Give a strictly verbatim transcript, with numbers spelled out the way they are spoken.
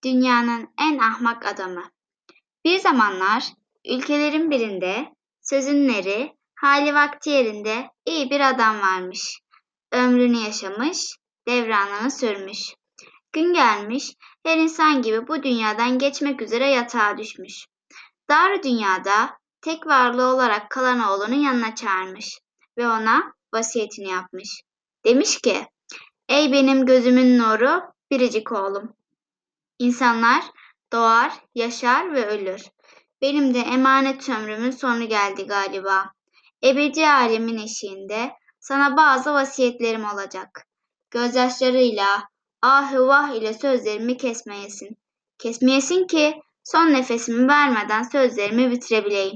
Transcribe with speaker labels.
Speaker 1: Dünyanın en ahmak adamı. Bir zamanlar ülkelerin birinde sözünün eri, hali vakti yerinde iyi bir adam varmış. Ömrünü yaşamış, devranını sürmüş. Gün gelmiş, her insan gibi bu dünyadan geçmek üzere yatağa düşmüş. Dar dünyada tek varlığı olarak kalan oğlunun yanına çağırmış ve ona vasiyetini yapmış. Demiş ki, ey benim gözümün nuru, biricik oğlum. İnsanlar doğar, yaşar ve ölür. Benim de emanet ömrümün sonu geldi galiba. Ebedi alemin eşiğinde sana bazı vasiyetlerim olacak. Gözyaşlarıyla, ah-ı vah ile sözlerimi kesmeyesin. Kesmeyesin ki son nefesimi vermeden sözlerimi bitirebileyim.